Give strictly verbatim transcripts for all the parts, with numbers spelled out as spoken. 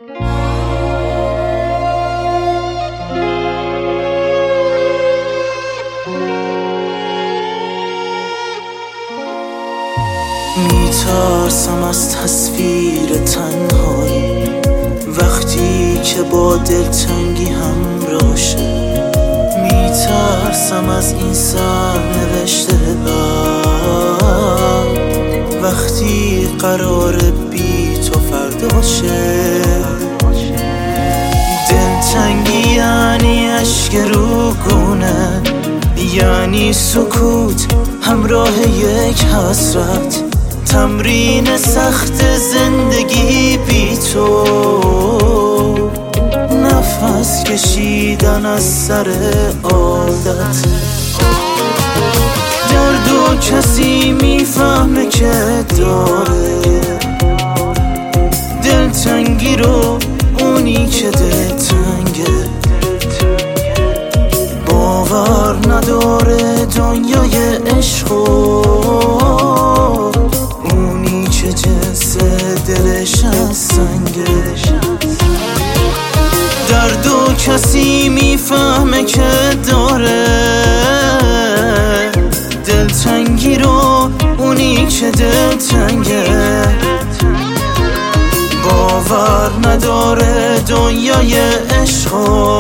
میترسم از تصویر تنهایی وقتی که با دلتنگی همراه شه. میترسم از این سرنوشت بد وقتی قرار بی تو فردا شه. دلتنگی یعنی اشک رو گونه، یعنی سکوت همراه یک حسرت، تمرین سخت زندگی بی تو، نفس کشیدن از سر عادت. درد و کسی میفهمه که داره، دلتنگی رو اونی که دلتنگه باور نداره دنیای عشق و اونی که جنس دلش از سنگه. درد و کسی میفهمه که داره، دلتنگی رو اونی که دلتنگه باور نداره دنیای عشق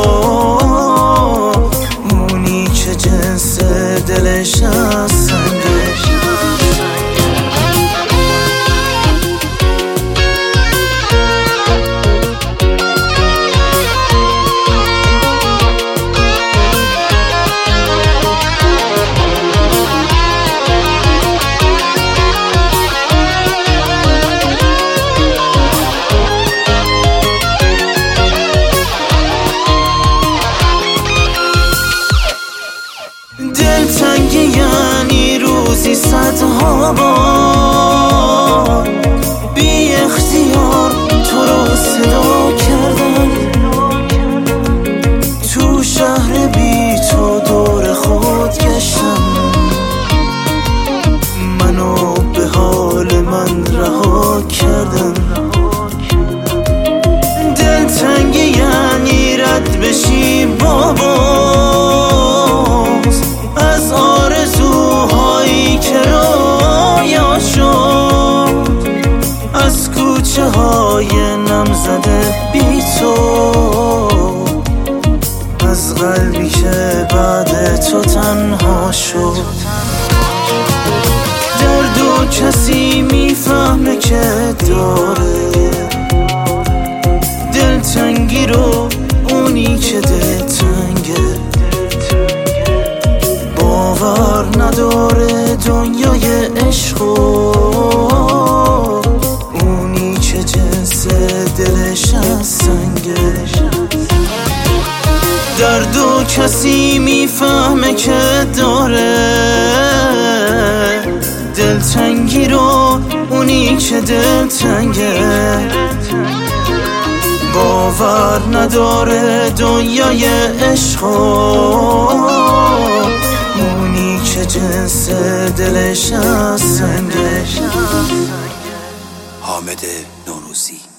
اونی که جنس دلش از سنگه. دلتنگی یعنی روزی صدها بار بی اختیار تو رو صدا کردن، تو شهر بی تو دور خود گشتم، منو به حال من رها کردن. دلتنگی یعنی رد بشی بابا از آرزوهایی که رویا شد، از کوچه های نم زده بی تو، از قلبی که بعد تو تنها شد. درد و کسی میفهمه که داره، دلتنگی رو اونی که دلتنگه باور نداره دنیای عشق اونی که جنس دلش از سنگه. درد و کسی میفهمه که داره، دلتنگی رو اونی که دلتنگه باور نداره دنیای عشق اونی که جنس دلش از سنگه. حامد نوروزی.